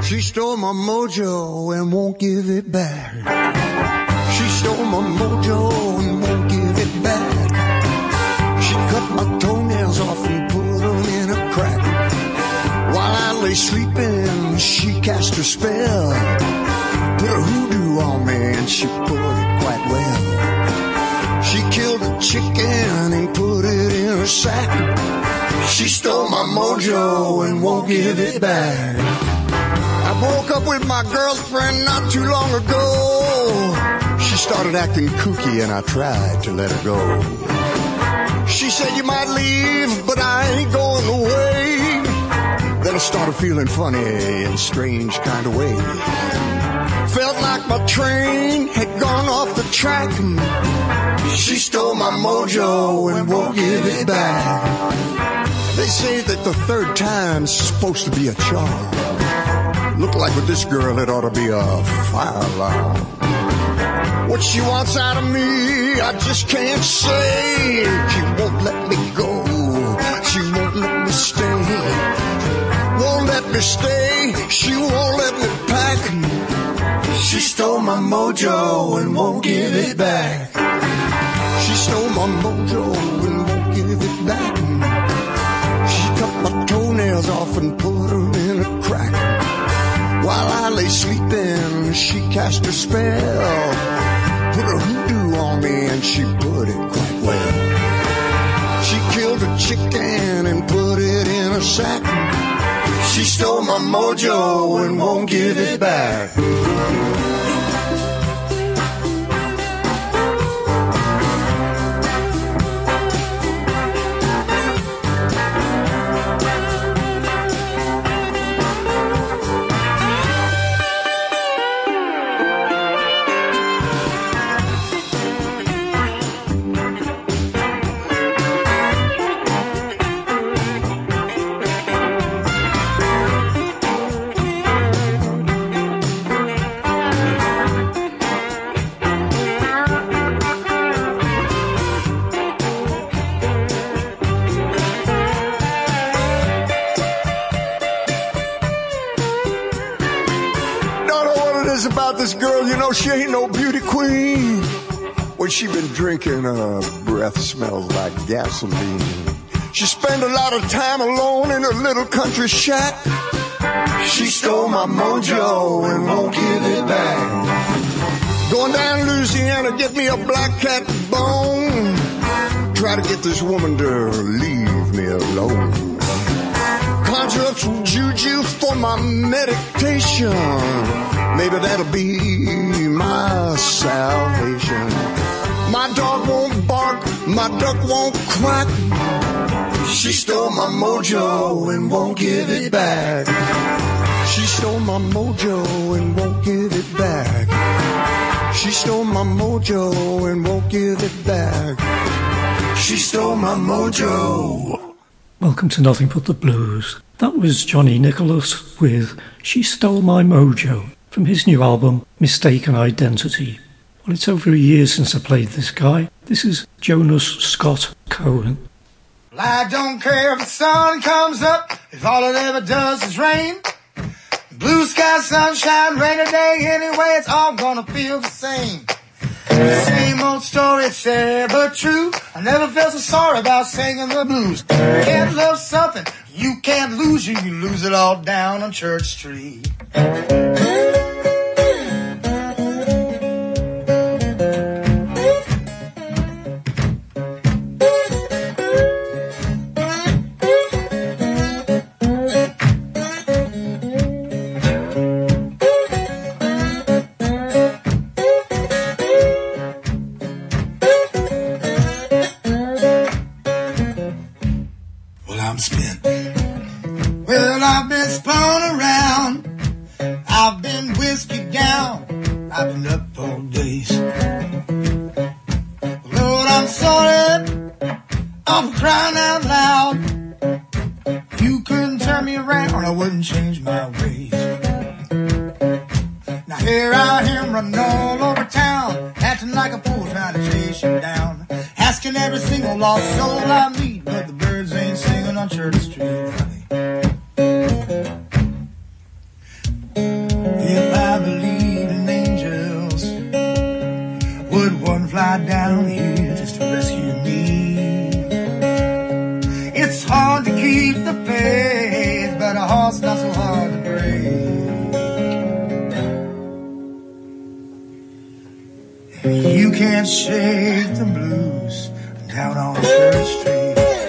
She stole my mojo and won't give it back. She stole my mojo and won't give it back. She cut my toenails off and put them in a crack. While I lay sleeping, she cast her spell. Put a hoodoo on me and she put it quite well. She killed a chicken and put it in a sack. She stole my mojo and won't give it back. I broke up with my girlfriend not too long ago. She started acting kooky and I tried to let her go. She said you might leave, but I ain't going away. Then I started feeling funny in a strange kind of way. Felt like my train had gone off the track. She stole my mojo and won't give it back. They say that the third time's supposed to be a charm. Look like with this girl it ought to be a fire alarm. What she wants out of me, I just can't say. She won't let me go, she won't let me stay. Won't let me stay, she won't let me pack. She stole my mojo and won't give it back. She stole my mojo and won't give it back. She cut my toenails off and put them in a crack. While I lay sleeping, she cast her spell. Put a hoodoo on me and she put it quite well. She killed a chicken and put it in a sack. She stole my mojo and won't give it back. This girl, you know, she ain't no beauty queen. When she been drinking, her breath smells like gasoline. She spend a lot of time alone in her little country shack. She stole my mojo and won't give it back. Going down to Louisiana, get me a black cat bone. Try to get this woman to leave me alone. Conjure up some juju for my meditation. Maybe that'll be my salvation. My dog won't bark, my duck won't quack. She stole my mojo and won't give it back. She stole my mojo and won't give it back. She stole my mojo and won't give it back. She stole my mojo. Welcome to Nothing But the Blues. That was Johnny Nicholas with She Stole My Mojo from his new album Mistaken Identity. Well, it's over a year since I played this guy. This is Jonas Scott Cohen. Well, I don't care if the sun comes up, if all it ever does is rain. Blue sky, sunshine, rainy day, anyway, it's all gonna feel the same. The same old story, it's sad but true. I never felt so sorry about singing the blues. You can't love something, you can't lose you. You lose it all down on Church Street. Lost soul I meet, but the birds ain't singing on Church Street, honey. a horse not so hard to break. You can't shake the blues down on Church Street.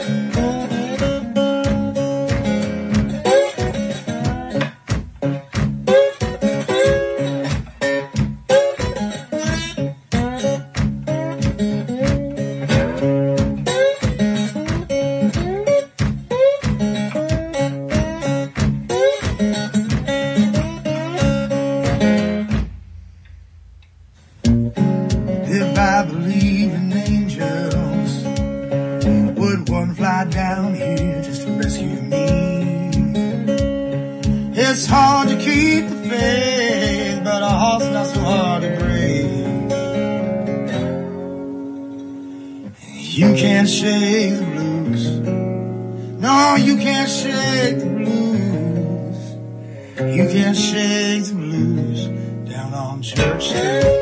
If I believe in angels, would one fly down here just to rescue me? It's hard to keep the faith, but a horse not so hard to break. You can't shake the blues. No, you can't shake the blues. You can't shake the blues down on Church Street.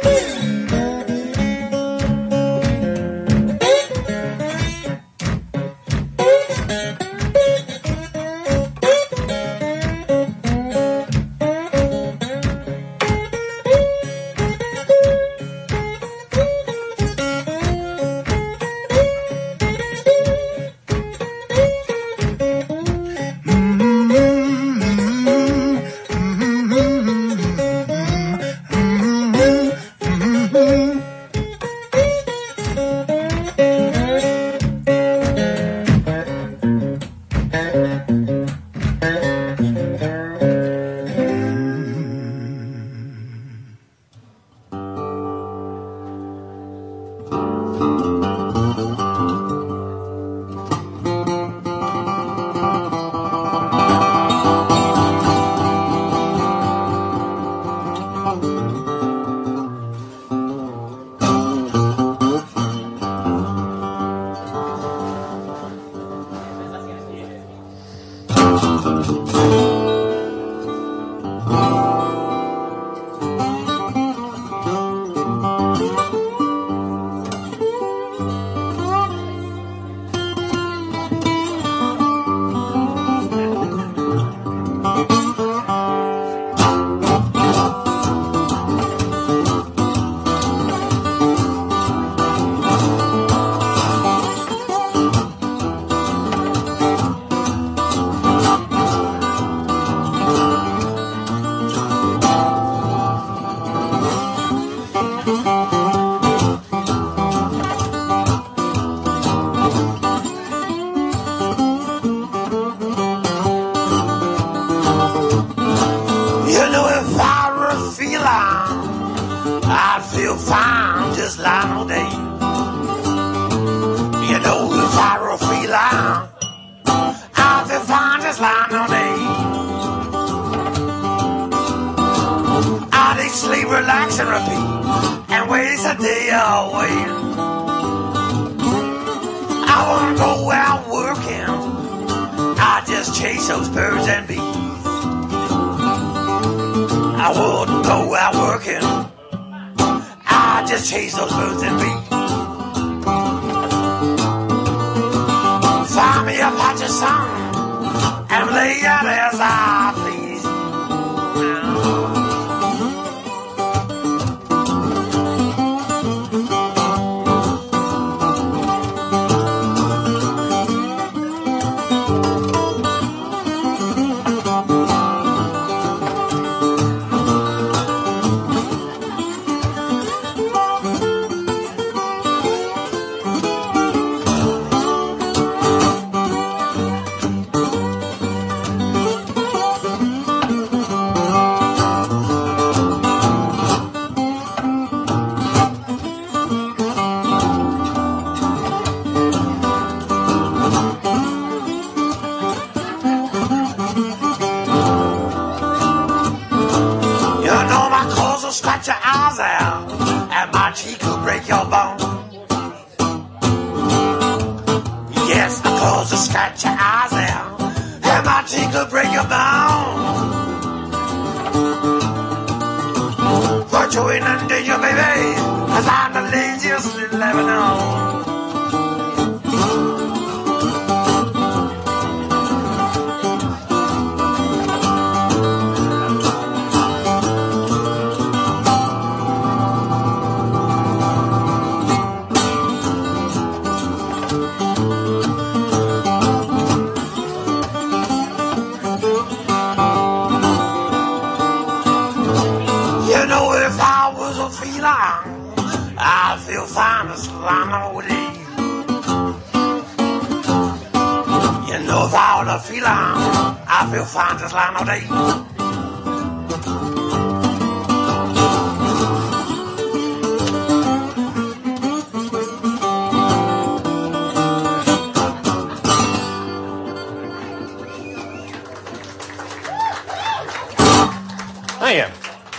I feel fine, just like all day. You know if I were a feline, I feel fine, just like all day. I take sleep, relax, and repeat, and waste a day away. I wanna go out working, I just chase those birds and bees. I wouldn't go out working, I just chase those birds and bees. Find me a patch of sun and lay it as I please. Scratch your eyes out, and my cheek will break your bone. Yes, my claws will scratch your eyes out, and my cheek will break your bone. Put you in under your baby, 'cause I'm the laziest little ever known. feel fine as lying with you. You know how to feel I feel fine just lying all day. Hiya.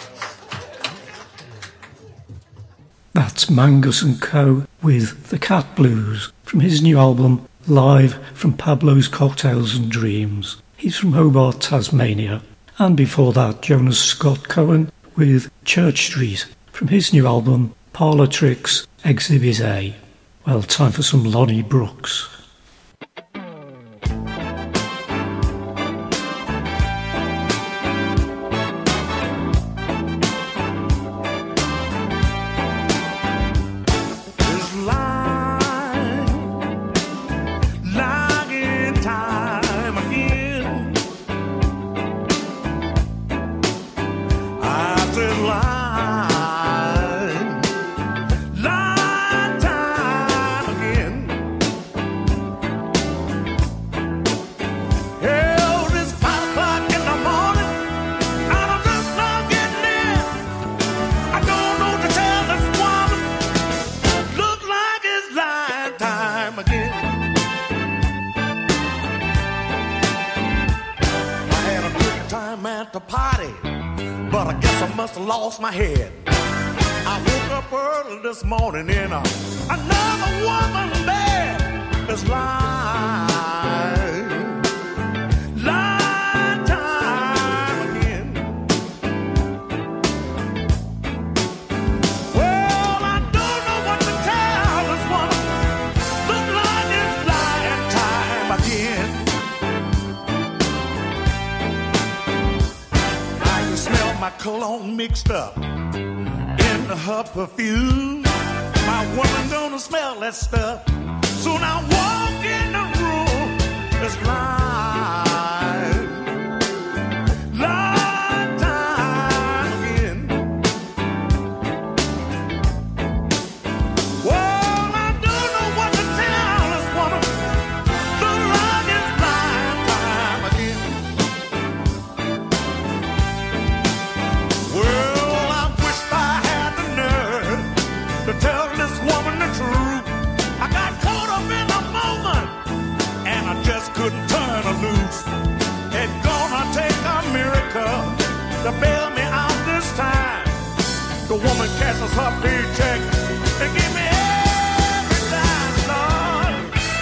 That's Mangus and Co. with The Cat Blues from his new album Live from Pablo's Cocktails and Dreams. He's from Hobart, Tasmania. And before that, Jonas Scott Cohen with Church Street from his new album Parlour Tricks Exhibit A. Well, time for some Lonnie Brooks. Lost my head. I woke up early this morning in another woman's bed. It's lie time again. Well, I don't know what to tell this woman. Look like it's lying time again. I can smell my cologne mixed up in her perfume. My woman gonna smell that stuff soon. I walk in the room. It's lie time again. Well, I don't know what to tell this woman. Look like it's lie time again. Well, I wish I had the nerve to tell this woman the truth. I got caught up in a moment and I just couldn't turn her loose. It's gonna take a miracle to bail me out this time. The woman catches her paycheck and give me every dime, Lord.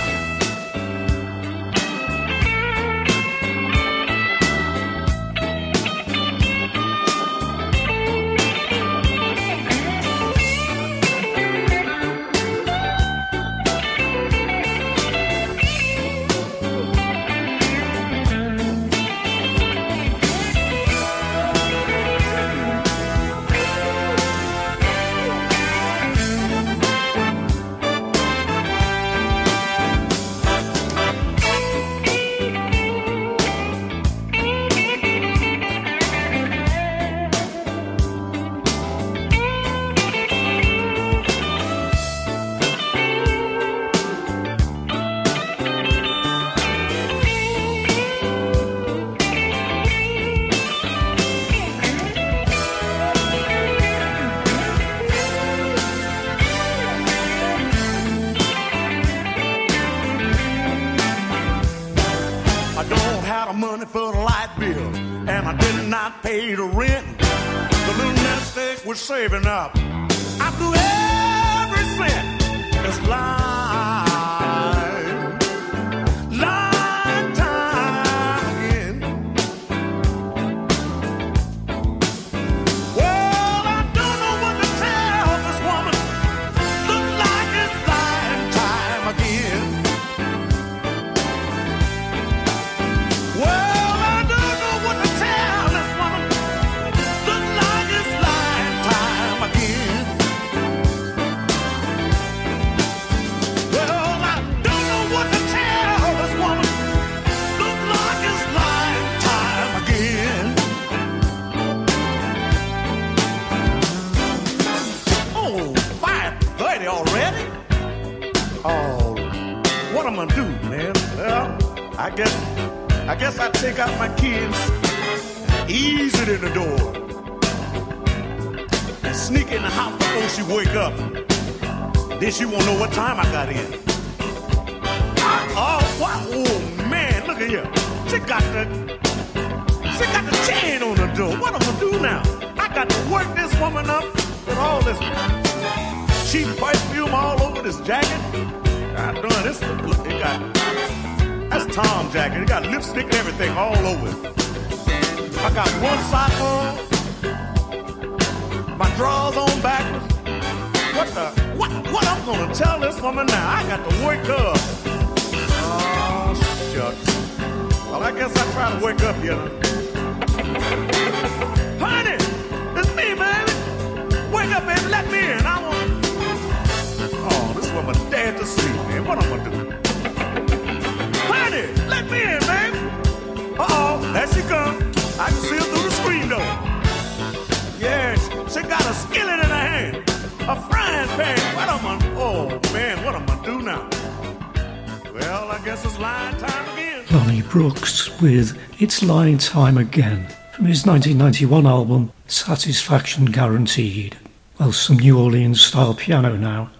Money for the light bill, and I did not pay the rent. The little nest egg was saving up. I threw every cent. It's lie time again. Well, I don't know what to tell this woman. Look like it's lying time again. Well, I don't know what to tell this woman. Look like it's lying time again. Well, I guess I take out my keys, ease it in the door, and sneak in the house before she wake up. Then she won't know what time I got in. Oh, wow. Oh man, look at here. She got the chain on the door. What am I gonna do now? I got to work this woman up with all this cheap perfume all over this jacket. God darn, this it got. That's Tom jacket. It got lipstick and everything all over it. I got one sock on, my drawers on backwards. What I'm gonna tell this woman now? I got to wake her up. Oh, shucks. Well, I guess I try to wake up here. Honey, it's me, baby. Wake up, baby, let me in. I want. Oh, this woman dead to sleep, man. What I'm gonna do? Honey, let me in, baby. Uh-oh, there she comes. I can see her through the screen door. Yeah, she got a skillet in her hand. A frying pan. Oh, man, what am I do now? Well, I guess it's line time again. Lonnie Brooks with It's Line Time Again from his 1991 album Satisfaction Guaranteed. Well, some New Orleans style piano now.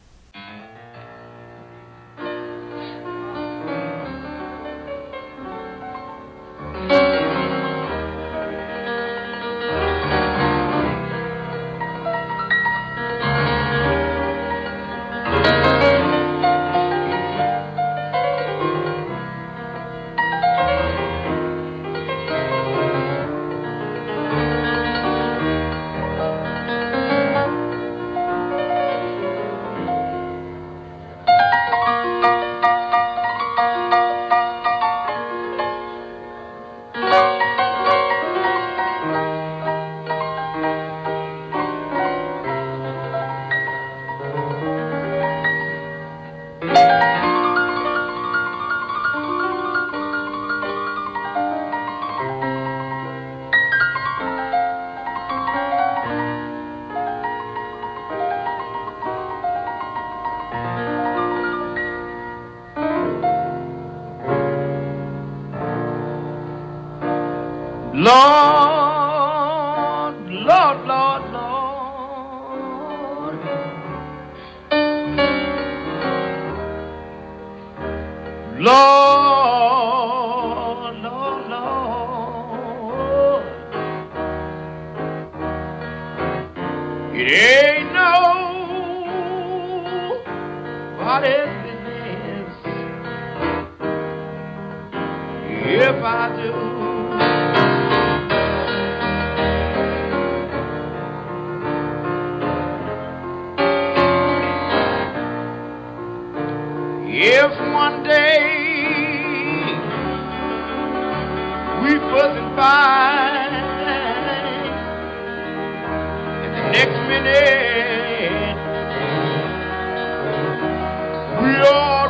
Lord, Lord, Lord, Lord. Lord, Lord, Lord. It ain't nobody's business if I do. If one day we fuss and fight, and the next minute we all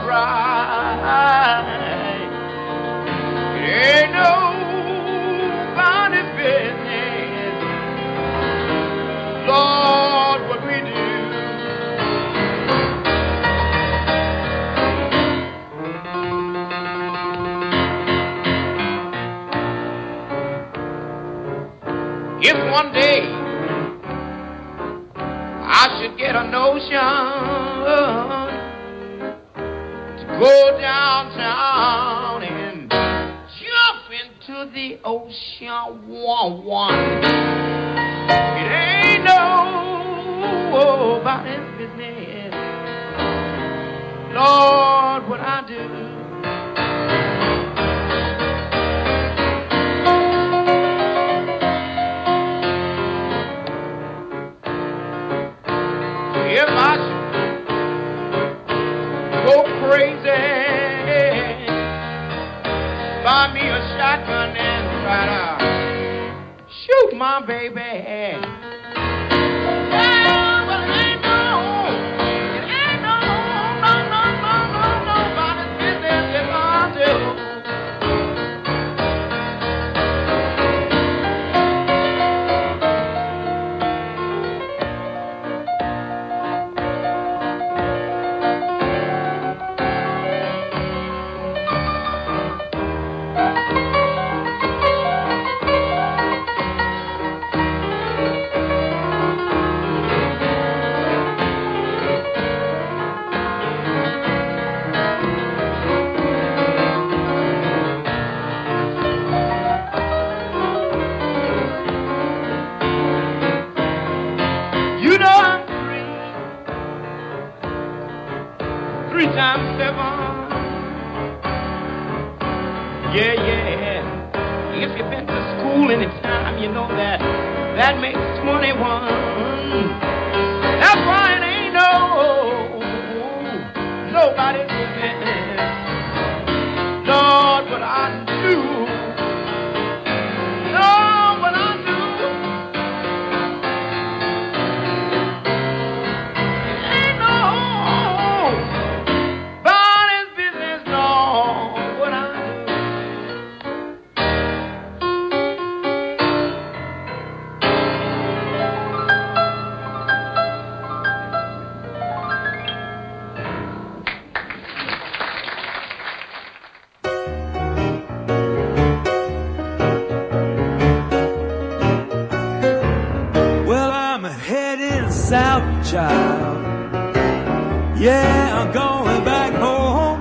right, it ain't nobody's business, Lord, what we do. If one day I should get a notion to go downtown and jump into the ocean one, it ain't nobody's business, Lord, what I do. If I should go crazy, buy me a shotgun and try to shoot my baby. Well, it ain't nobody's business if I do. back to school anytime, you know that makes 21. That's why it ain't nobody's business. Lord, what I do. Lord, what I do. Ain't nobody's business, Lord, what I do. South, child. Yeah, I'm going back home.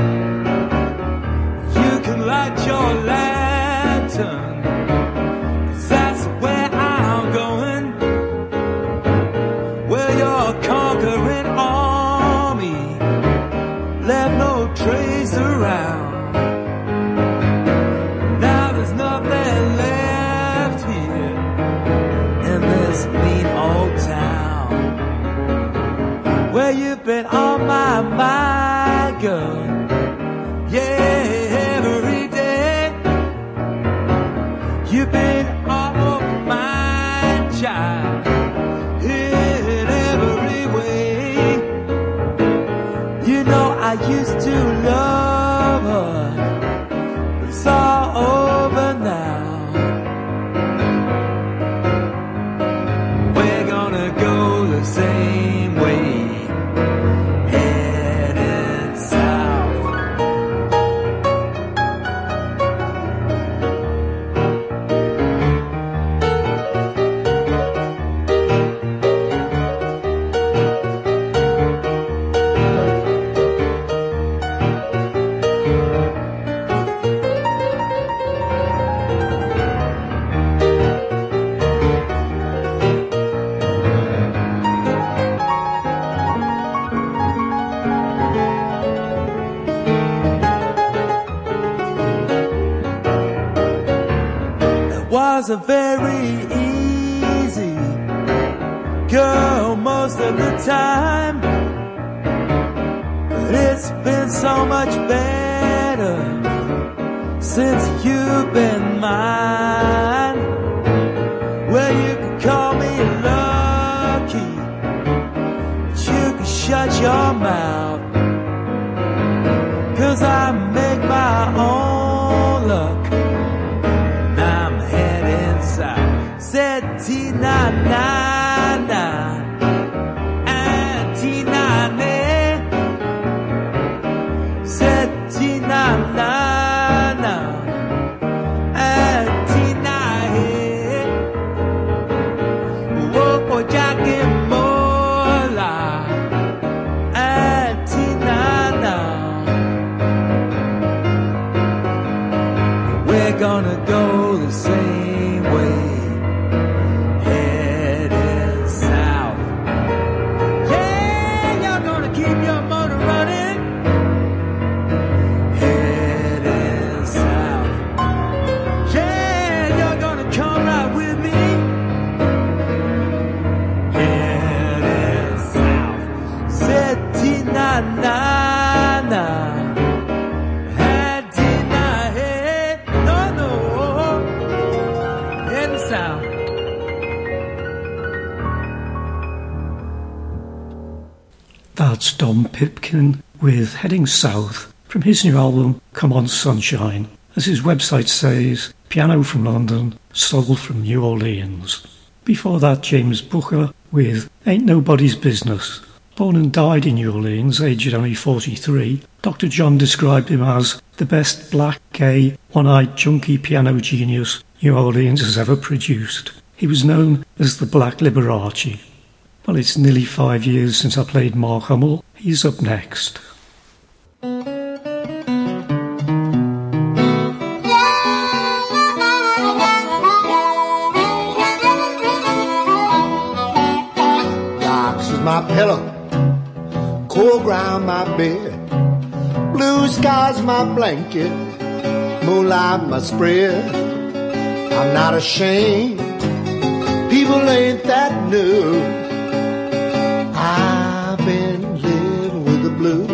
You can light your lantern, 'cause that's where I'm going. Where your conquering army left no trace around. Now there's nothing left here in this mean old town. Where you've been on my mind, girl. Yeah, every day. You've been on my child in every way. You know I used to love her, but it's all over now. We're gonna go the same way. Wasn't very easy, girl, most of the time, but it's been so much better since you've been mine. Well, you can call me lucky, but you can shut your mouth, 'cause I make my own luck. Said T-na-na-na, and T-na-na. Said T-na-na-na, and T-na-na. Whoa, Jackie Mola, and T-na-na. We're gonna go the same way. That's Dom Pipkin with Heading South from his new album Come On Sunshine. As his website says, piano from London, soul from New Orleans. Before that, James Booker with Ain't Nobody's Business. Born and died in New Orleans, aged only 43, Dr. John described him as the best black, gay, one-eyed junkie piano genius New Orleans has ever produced. He was known as the Black Liberace. Well, it's nearly 5 years since I played Mark Hummel. He's up next. Rocks is my pillow, cool ground my bed, blue skies my blanket, moonlight my spread. I'm not ashamed. People ain't that new. I've been living with the blues.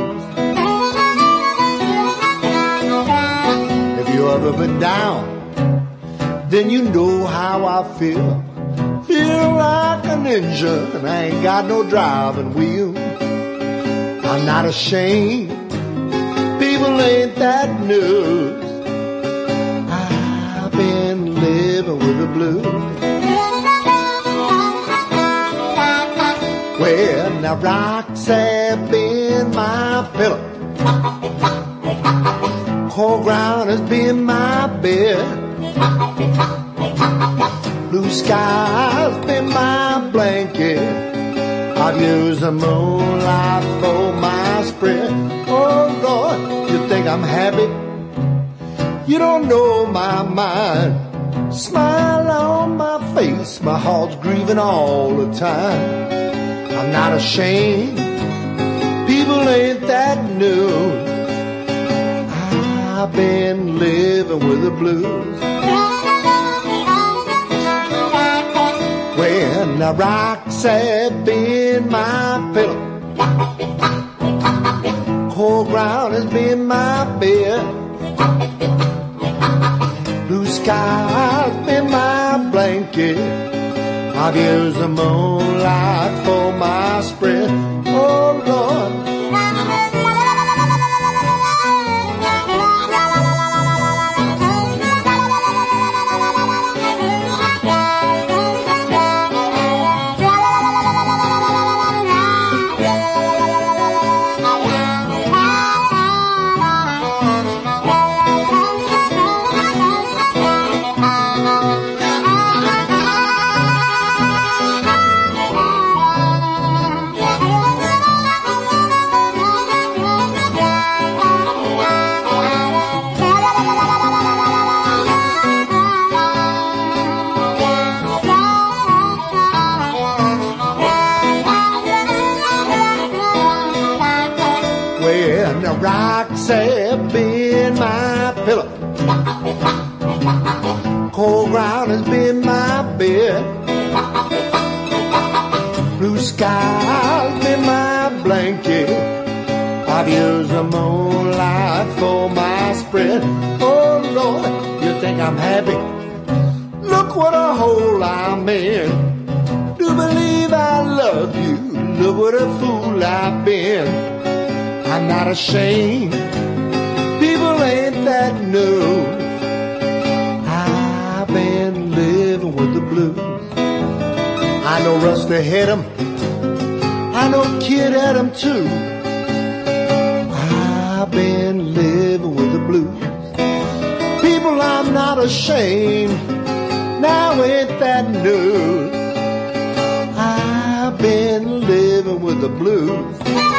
If you ever been down, then you know how I feel. Feel like an engine and I ain't got no driving wheel. I'm not ashamed. People ain't that new. I've been living with the blues. Well, now rocks have been my pillow. Cold ground has been my bed. Blue sky's been my blanket. I've used the moonlight for my spread. Oh Lord, you think I'm happy? You don't know my mind. Smile on my face, my heart's grieving all the time. I'm not ashamed. People ain't that new. I've been living with the blues. When the rocks have been my pillow, cold ground has been my bed. Blue sky's been my blanket. I've used the moonlight for my spread. Oh Lord. Rocks have been my pillow. Cold ground has been my bed. Blue sky's been my blanket. I've used the moonlight for my spread. Oh Lord, you think I'm happy? Look what a hole I'm in. Do believe I love you? Look what a fool I've been. I'm not ashamed. People ain't that new. I've been living with the blues. I know Rusty had 'em. I know Kid had 'em too. I've been living with the blues. People, I'm not ashamed. Now ain't that new. I've been living with the blues.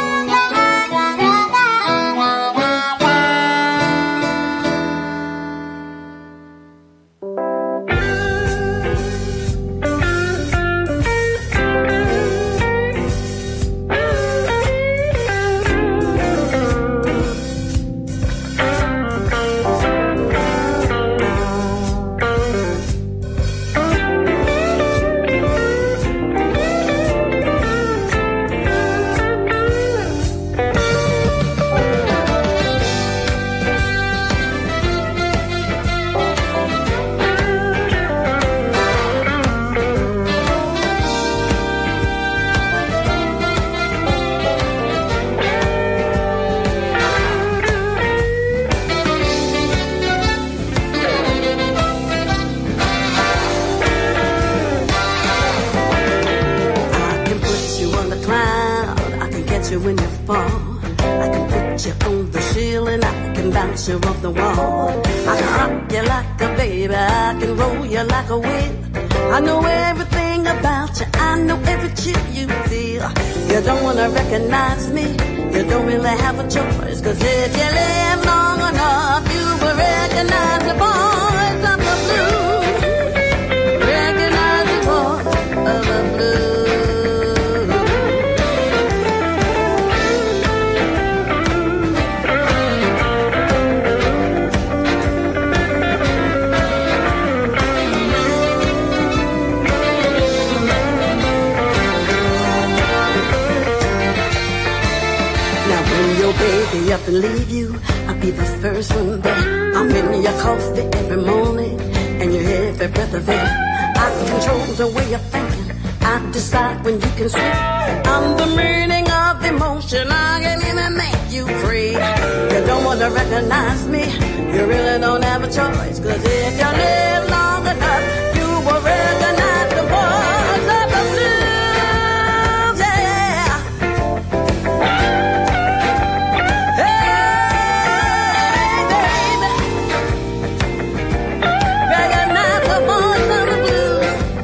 You off the wall. I can rock you like a baby, I can roll you like a wheel. I know everything about you, I know every chill you feel. You don't wanna recognize me, you don't really have a choice. Cause if you live long enough, you will recognize the voice of the blues. Recognize the voice of the blues. me up and leave you, I'll be the first one there. I'm in your coffee every morning, and you every breath of air. I control the way you're thinking, I decide when you can sleep. I'm the meaning of emotion, I can even make you free. You don't want to recognize me, you really don't have a choice. Cause if you live long enough, you will recognize the voice of the blues, yeah. Hey, baby, recognize the voice of the blues.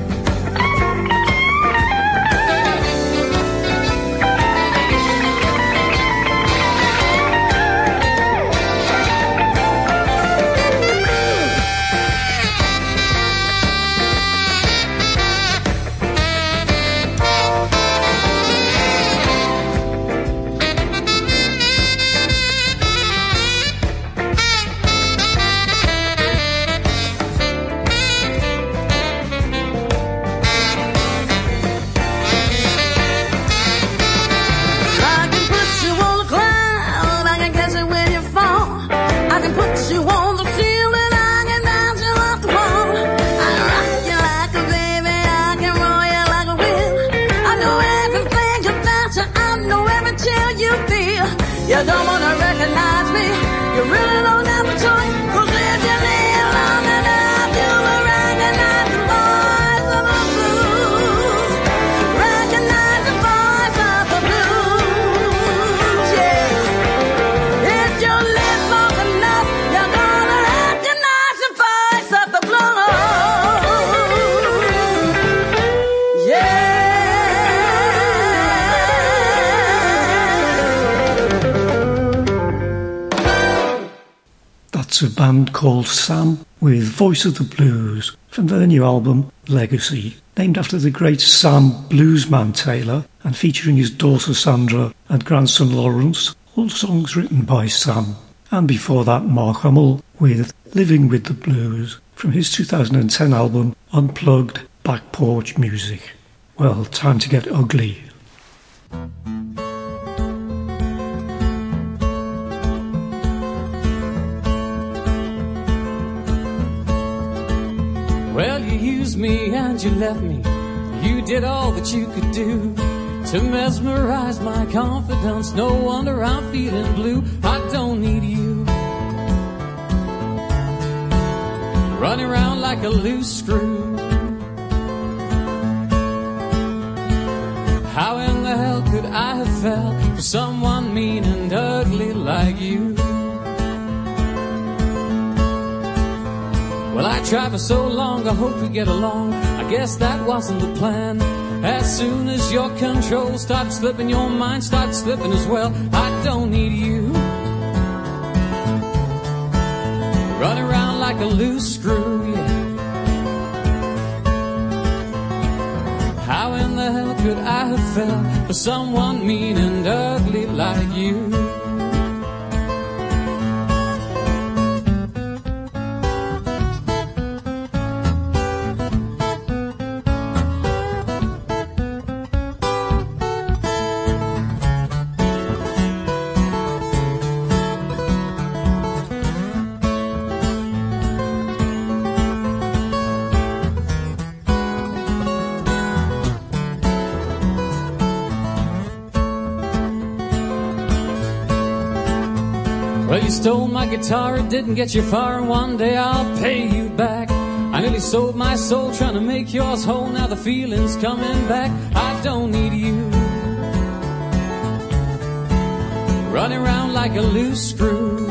You don't wanna recognize me, you really don't have a choice. Cause if you live long enough, you will recognize the voice of the blues. Recognize the voice of the blues, yeah. If you live long enough, you're gonna recognize the voice of the blues, yeah. That's a band called Sam with Voice of the Blues from their new album Legacy, named after the great Sam Bluesman Taylor and featuring his daughter Sandra and grandson Lawrence, all songs written by Sam. And before that, Mark Hummel with Living with the Blues from his 2010 album Unplugged Back Porch Music. Well, time to get ugly. Well, you used me and you left me. You did all that you could do to mesmerize my confidence. No wonder I'm feeling blue. I don't need you running around like a loose screw. How in the hell could I have fell for someone mean and ugly like you? Well, I tried for so long, I hope we get along. I guess that wasn't the plan. As soon as your control starts slipping, your mind starts slipping as well. I don't need you running around like a loose screw, yeah. How in the hell could I have fell for someone mean and ugly like you? Well, you stole my guitar, it didn't get you far, and one day I'll pay you back. I nearly sold my soul trying to make yours whole, now the feeling's coming back. I don't need you running around like a loose screw.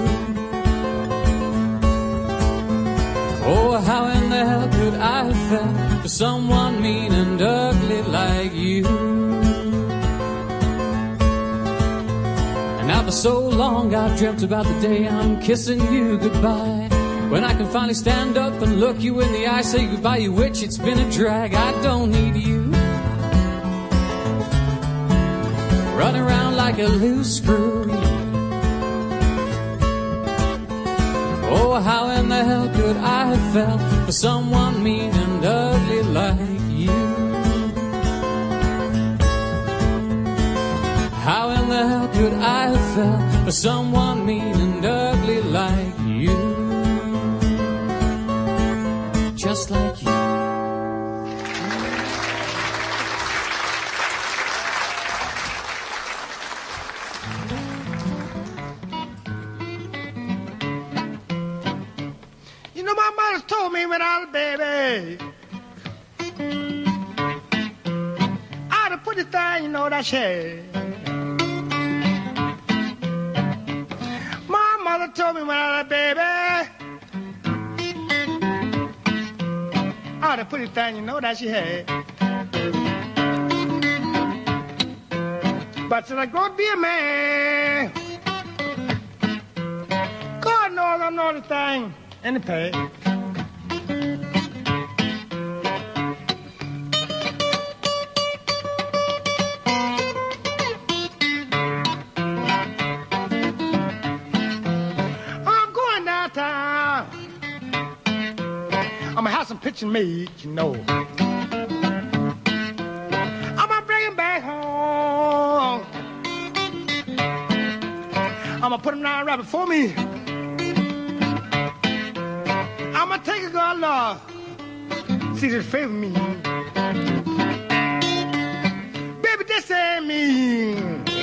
Oh, how in the hell could I have fell for someone mean and ugly like you? Now for so long I've dreamt about the day I'm kissing you goodbye. When I can finally stand up and look you in the eye, say goodbye, you witch, it's been a drag. I don't need you running around like a loose screw. Oh, how in the hell could I have fell for someone mean and ugly like you? How in the hell could I have fell for someone without a baby. I done put the thing, you know, that shit. My mother told me when I had a baby, I done put the thing, you know, that she had. But till I grow to be a man, God knows I know the thing in the past. I'm going downtown. I'm gonna have some pictures made, you know. I'm gonna bring him back home. I'm gonna put him down right before me. I'm gonna take a girl love. See this favor me. Baby, this ain't me.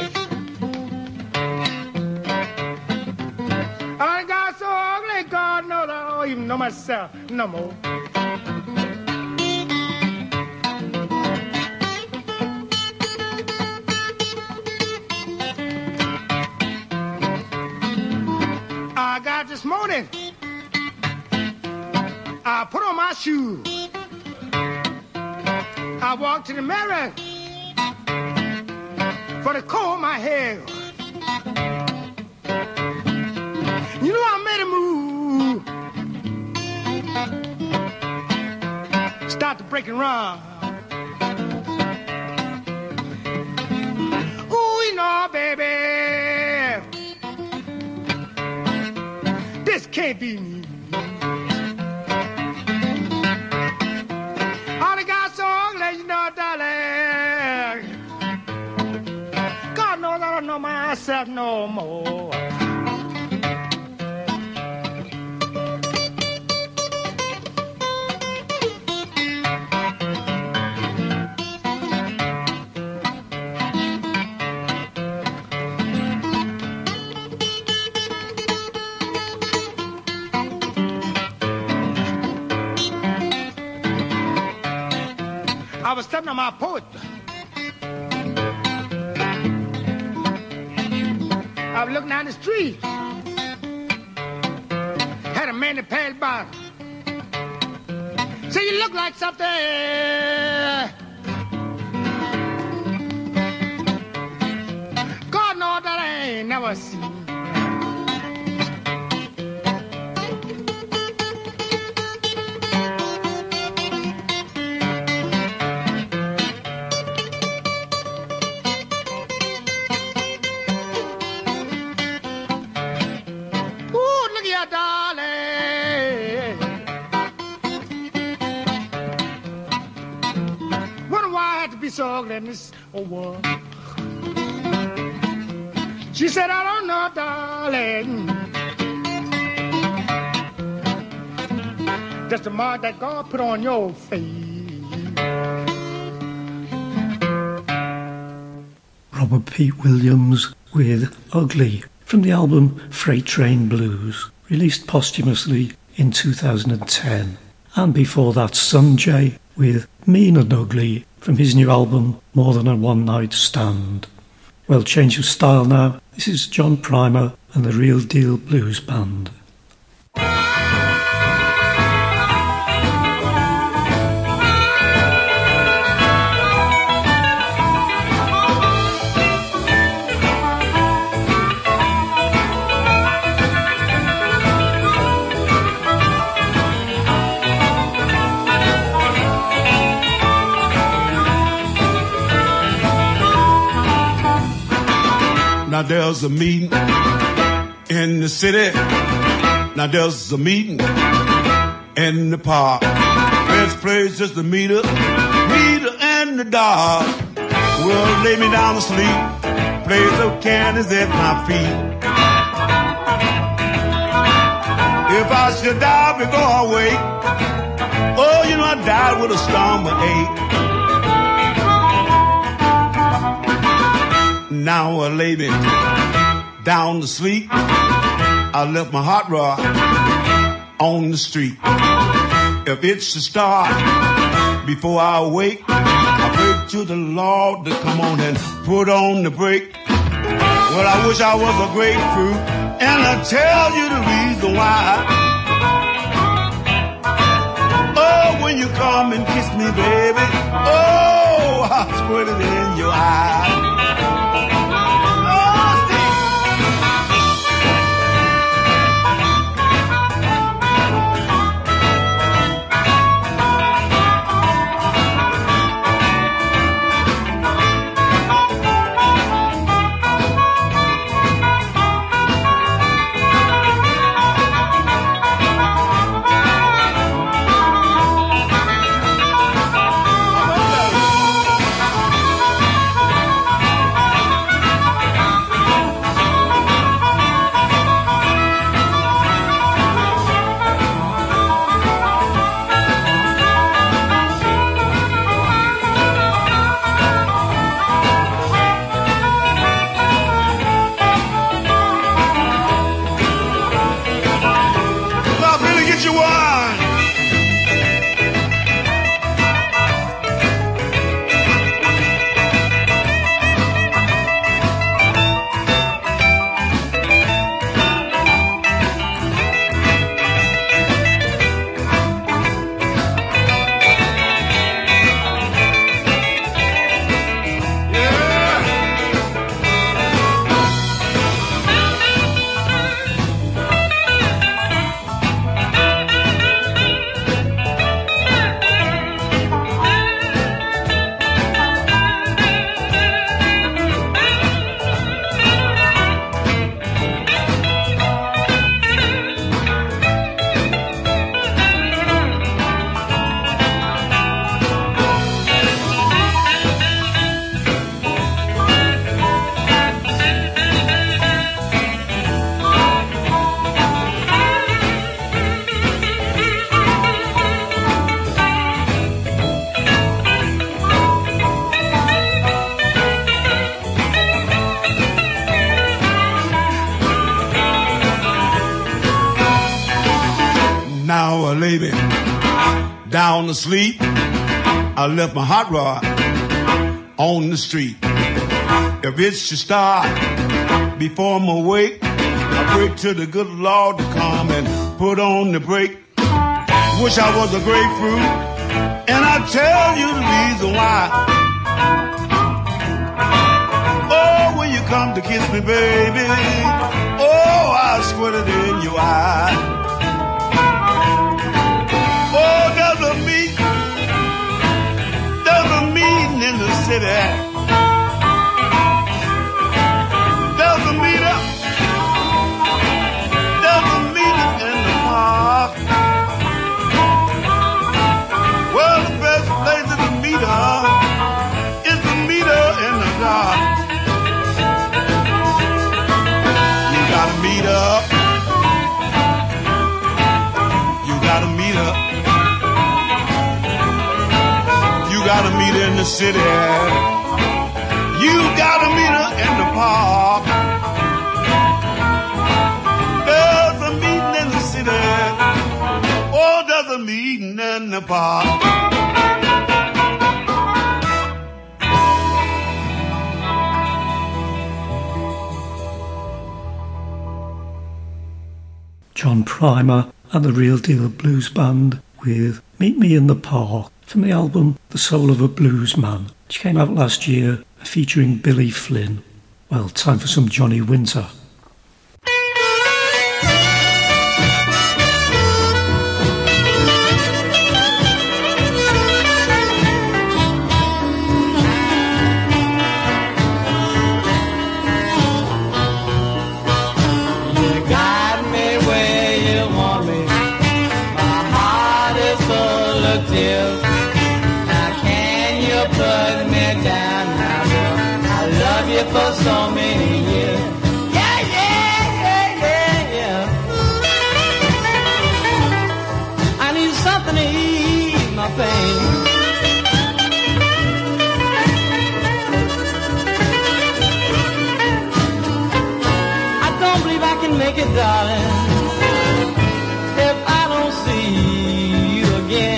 I got so ugly, God knows I don't even know myself no more. I got this morning, I put on my shoes. I walked to the mirror for to comb my hair. You know I made a move. Start to break and run. Ooh, you know, baby, this can't be me. All the guys so ugly, you know, darling. God knows I don't know myself no more. I was stepping on my porch. I was looking down the street. Had a man that passed by. Say, you look like something God knows that I ain't never seen. So ugly in this old world. She said, I don't know, darling. Just the mark that God put on your face. Robert Pete Williams with Ugly from the album Freight Train Blues, released posthumously in 2010. And before that, Sunjay with Mean and Ugly from his new album More Than a One Night Stand. Well, change of style now. This is John Primer and the Real Deal Blues Band. Now there's a meeting in the city. Now there's a meeting in the park. Best place just to meet her in the dark. Well, lay me down to sleep. Play some candies at my feet. If I should die before I wake, oh, you know I died with a stomach ache. Now I lay me down to sleep. I left my hot rod on the street. If if it's the start. Before I wake, I pray to the Lord to come on and put on the brake. Well, I wish I was a grapefruit, and I'll tell you the reason why. Oh, when you come and kiss me, baby, oh, I'll squirt it in your eye. Now, lady, down to sleep, I left my hot rod on the street. If it should start before I'm awake, I pray to the good Lord to come and put on the brake. Wish I was a grapefruit, and I'll tell you the reason why. Oh, when you come to kiss me, baby, oh, I'll squirt it in your eye. Oh, there's a meeting in the city. There's a meeting in the park. Well, the best place is the meter is the meter in the dark. You gotta meet up. You gotta meet up. You gotta meet her in the city. You gotta meet her in the park. There's a meeting in the city. Oh, there's a meeting in the park. John Primer and the Real Deal Blues Band with Meet Me in the Park from the album The Soul of a Blues Man, which came out last year, featuring Billy Flynn. Well, time for some Johnny Winter. For so many years, yeah, yeah, yeah, yeah, yeah. I need something to ease my pain. I don't believe I can make it, darling, if I don't see you again.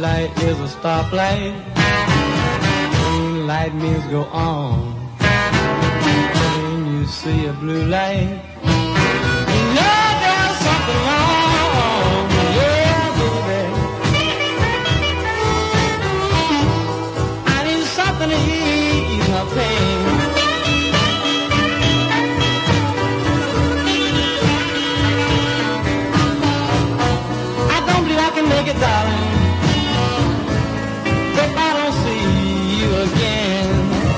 light is a stoplight. Green light means go on. When you see a blue light, you know there's something wrong. Yeah, baby, I need something to ease my pain. I don't believe I can make it, darling, if I don't see you again.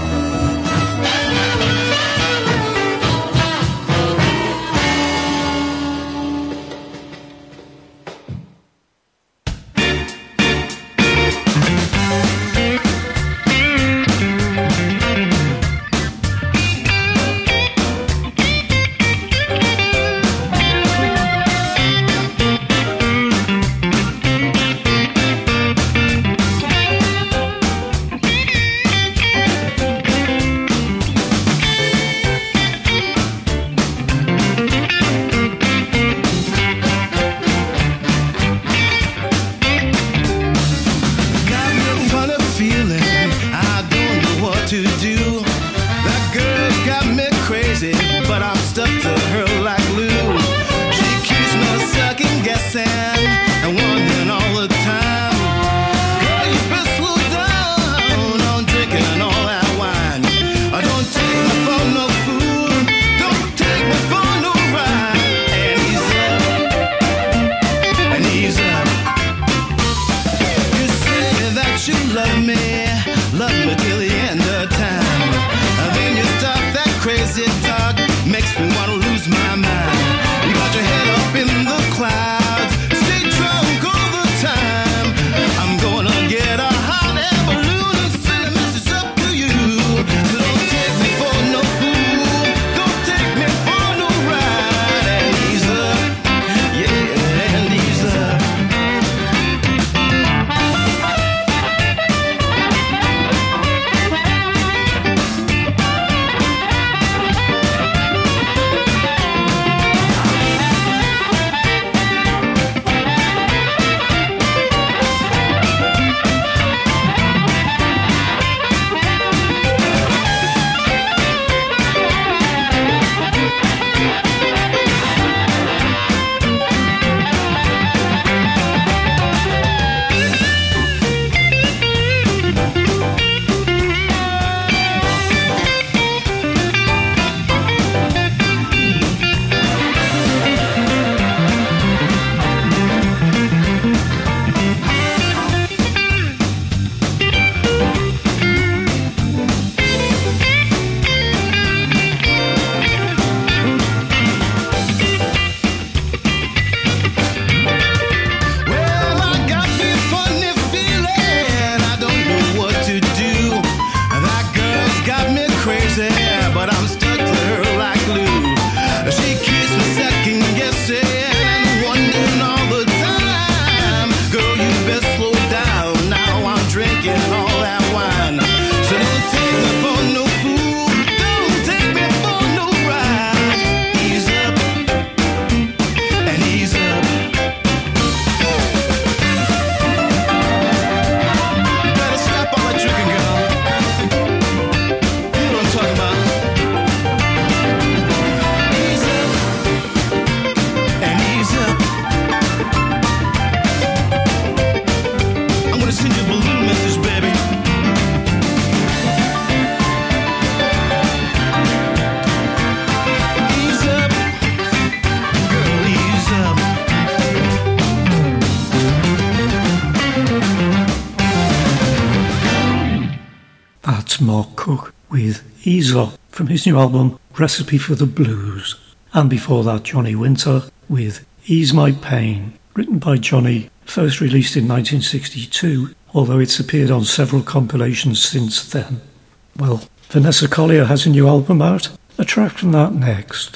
Mark Cook with Ease Up from his new album Recipe for the Blues. And before that, Johnny Winter with Ease My Pain, written by Johnny, first released in 1962, although it's appeared on several compilations since then. Well, Vanessa Collier has a new album out, a track from that next.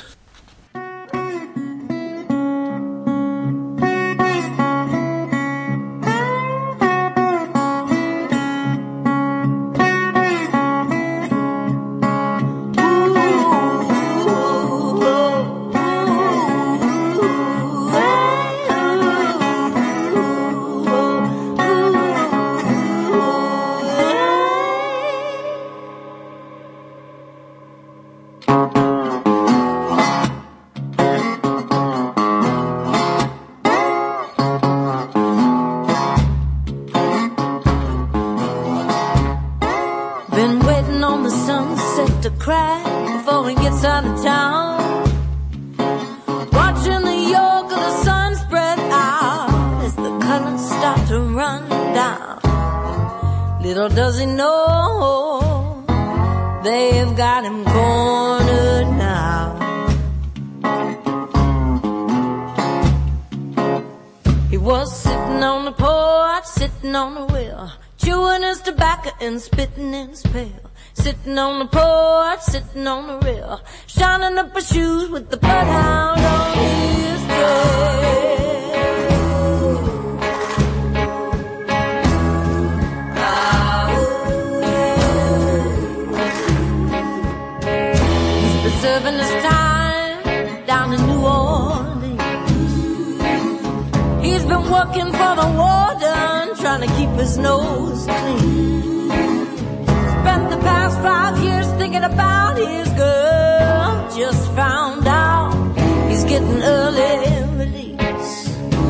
crack before he gets out of town. Watching the yolk of the sun spread out as the colors start to run down. Little does he know they've got him cornered now. He was sitting on the porch, sitting on the wheel, chewing his tobacco and spitting in his pail. Sitting on the porch, sitting on the rail, shining up his shoes with the bloodhound on his trail. He's been serving his time down in New Orleans. He's been working for the warden, trying to keep his nose clean. Spent the past 5 years thinking about his girl. Just found out he's getting early release.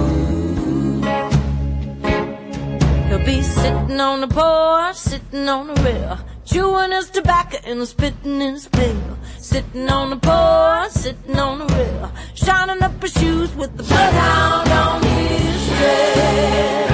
He'll be sitting on the porch, sitting on the rail, chewing his tobacco and spitting in his pail. Sitting on the porch, sitting on the rail, shining up his shoes with the bloodhound on his trail.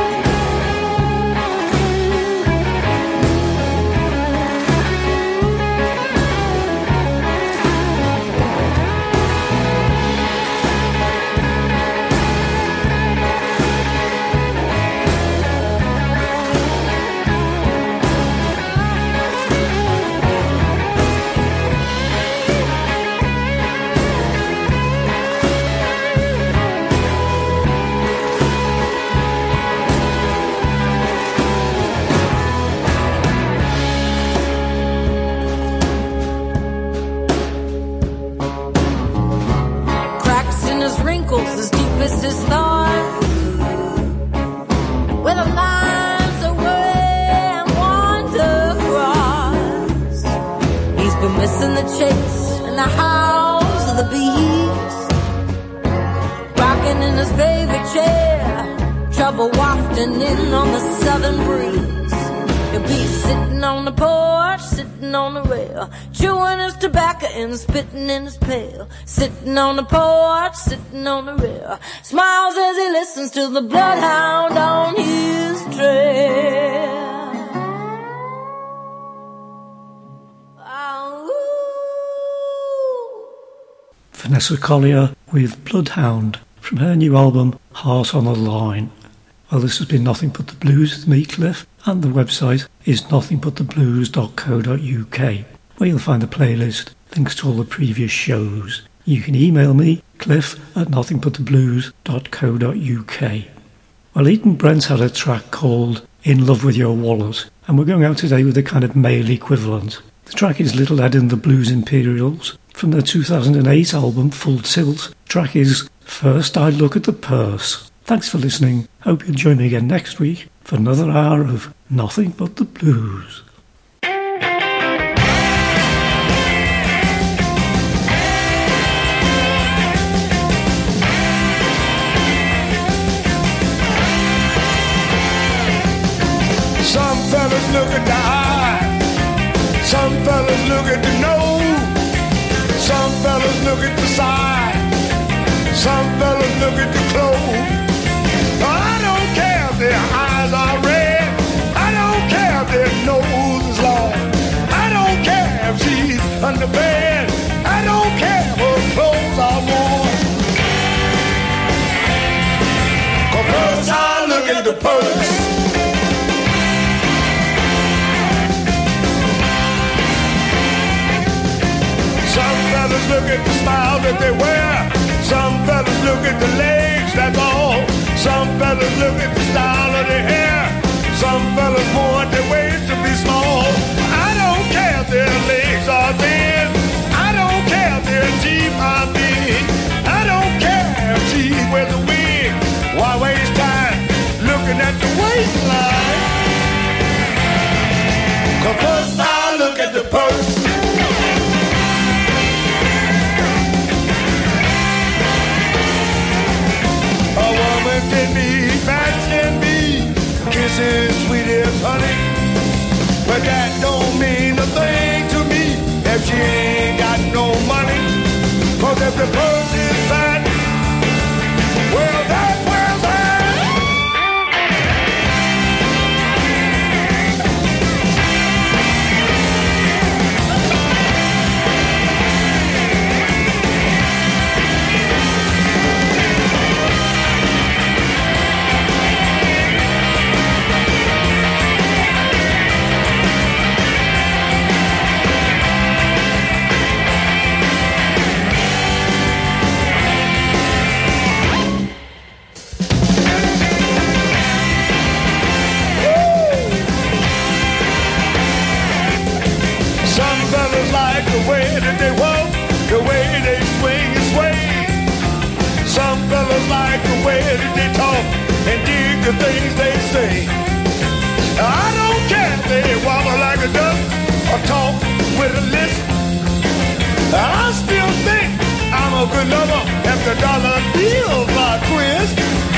As deep as his thoughts, where the lines away and wander across. He's been missing the chase and the howls of the beast, rocking in his favorite chair, trouble wafting in on the southern breeze. He'll be sitting on the porch, sitting on the rail, chewing his tobacco and spitting in his pail. Sitting on the porch, sitting on the rail, smiles as he listens to the bloodhound on his trail. Vanessa Collier with Bloodhound from her new album Heart on the Line. Well, this has been Nothing But the Blues with me, Cliff, and the website is nothingbuttheblues.co.uk, where you'll find the playlist, links to all the previous shows. You can email me, cliff@nothingbuttheblues.co.uk. Well, Eden Brent's had a track called In Love With Your Wallet, and we're going out today with a kind of male equivalent. The track is Little Ed and the Blues Imperials from their 2008 album Full Tilt. The track is First I Look at the Purse. Thanks for listening. Hope you'll join me again next week for another hour of Nothing But the Blues. Some fellas look at the eye, some fellas look at the nose, some fellas look at the side, some fellas look at the clothes. I don't care if their eyes are red, I don't care if their nose is long, I don't care if she's underfed, I don't care if her clothes are worn. 'Cause first I look at the purse, some fellas look at the smile that they wear, some fellas look at the legs, that's all. Some fellas look at the style of their hair, some fellas want their waist to be small. I don't care if their legs are thin, I don't care if their teeth are big, I don't care if she wears a wig. Why waste time looking at the waistline? 'Cause first I look at the purse, a woman can be fat, can be kissing sweet as honey, but that don't mean a thing to me. she ain't got no money. 'Cause if the purse is fat, well, that's where it's at. The way that they walk, the way they swing and sway. Some fellas like the way that they talk and dig the things they say. I don't care if they wobble like a duck or talk with a lisp. I still think I'm a good lover if the dollar bills are twist.